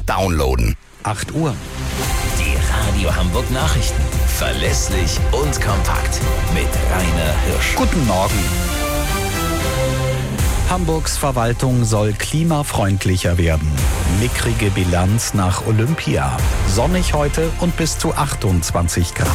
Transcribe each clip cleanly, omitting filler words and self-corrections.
downloaden. 8 Uhr. Die Radio Hamburg Nachrichten. Verlässlich und kompakt. Mit Rainer Hirsch. Guten Morgen. Hamburgs Verwaltung soll klimafreundlicher werden. Mickrige Bilanz nach Olympia. Sonnig heute und bis zu 28 Grad.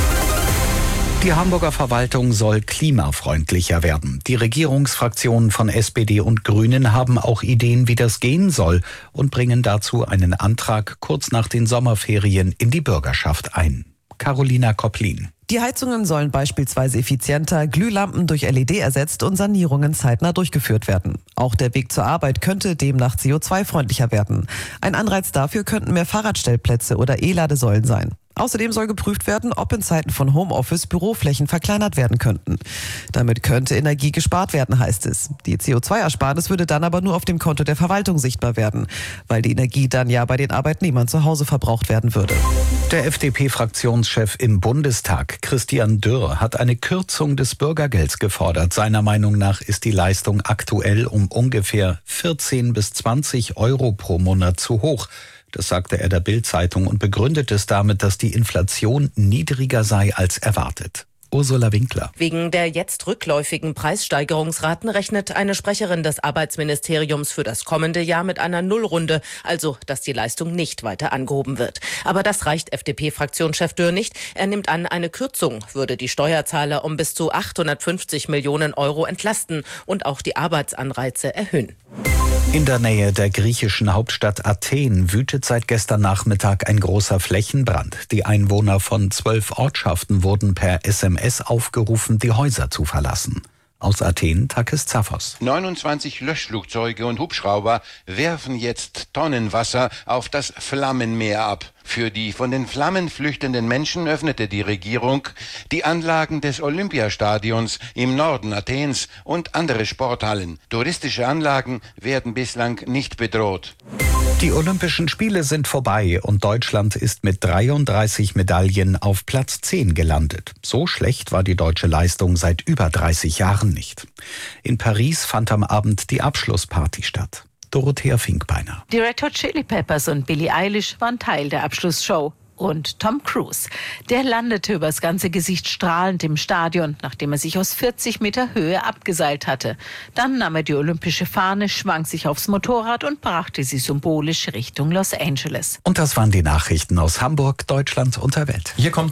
Die Hamburger Verwaltung soll klimafreundlicher werden. Die Regierungsfraktionen von SPD und Grünen haben auch Ideen, wie das gehen soll und bringen dazu einen Antrag kurz nach den Sommerferien in die Bürgerschaft ein. Carolina Kopplin. Die Heizungen sollen beispielsweise effizienter, Glühlampen durch LED ersetzt und Sanierungen zeitnah durchgeführt werden. Auch der Weg zur Arbeit könnte demnach CO2-freundlicher werden. Ein Anreiz dafür könnten mehr Fahrradstellplätze oder E-Ladesäulen sein. Außerdem soll geprüft werden, ob in Zeiten von Homeoffice Büroflächen verkleinert werden könnten. Damit könnte Energie gespart werden, heißt es. Die CO2-Ersparnis würde dann aber nur auf dem Konto der Verwaltung sichtbar werden, weil die Energie dann ja bei den Arbeitnehmern zu Hause verbraucht werden würde. Der FDP-Fraktionschef im Bundestag, Christian Dürr, hat eine Kürzung des Bürgergelds gefordert. Seiner Meinung nach ist die Leistung aktuell um ungefähr 14 bis 20 Euro pro Monat zu hoch. Das sagte er der Bild-Zeitung und begründet es damit, dass die Inflation niedriger sei als erwartet. Ursula Winkler. Wegen der jetzt rückläufigen Preissteigerungsraten rechnet eine Sprecherin des Arbeitsministeriums für das kommende Jahr mit einer Nullrunde, also dass die Leistung nicht weiter angehoben wird. Aber das reicht FDP-Fraktionschef Dürr nicht. Er nimmt an, eine Kürzung würde die Steuerzahler um bis zu 850 Millionen Euro entlasten und auch die Arbeitsanreize erhöhen. In der Nähe der griechischen Hauptstadt Athen wütet seit gestern Nachmittag ein großer Flächenbrand. Die Einwohner von 12 Ortschaften wurden per SMS aufgerufen, die Häuser zu verlassen. Aus Athen, Takis Zaphos. 29 Löschflugzeuge und Hubschrauber werfen jetzt Tonnen Wasser auf das Flammenmeer ab. Für die von den Flammen flüchtenden Menschen öffnete die Regierung die Anlagen des Olympiastadions im Norden Athens und andere Sporthallen. Touristische Anlagen werden bislang nicht bedroht. Die Olympischen Spiele sind vorbei und Deutschland ist mit 33 Medaillen auf Platz 10 gelandet. So schlecht war die deutsche Leistung seit über 30 Jahren nicht. In Paris fand am Abend die Abschlussparty statt. Dorothea Finkbeiner. Die Red Hot Chili Peppers und Billie Eilish waren Teil der Abschlussshow. Und Tom Cruise, der landete übers ganze Gesicht strahlend im Stadion, nachdem er sich aus 40 Meter Höhe abgeseilt hatte. Dann nahm er die olympische Fahne, schwang sich aufs Motorrad und brachte sie symbolisch Richtung Los Angeles. Und das waren die Nachrichten aus Hamburg, Deutschland und der Welt. Hier kommt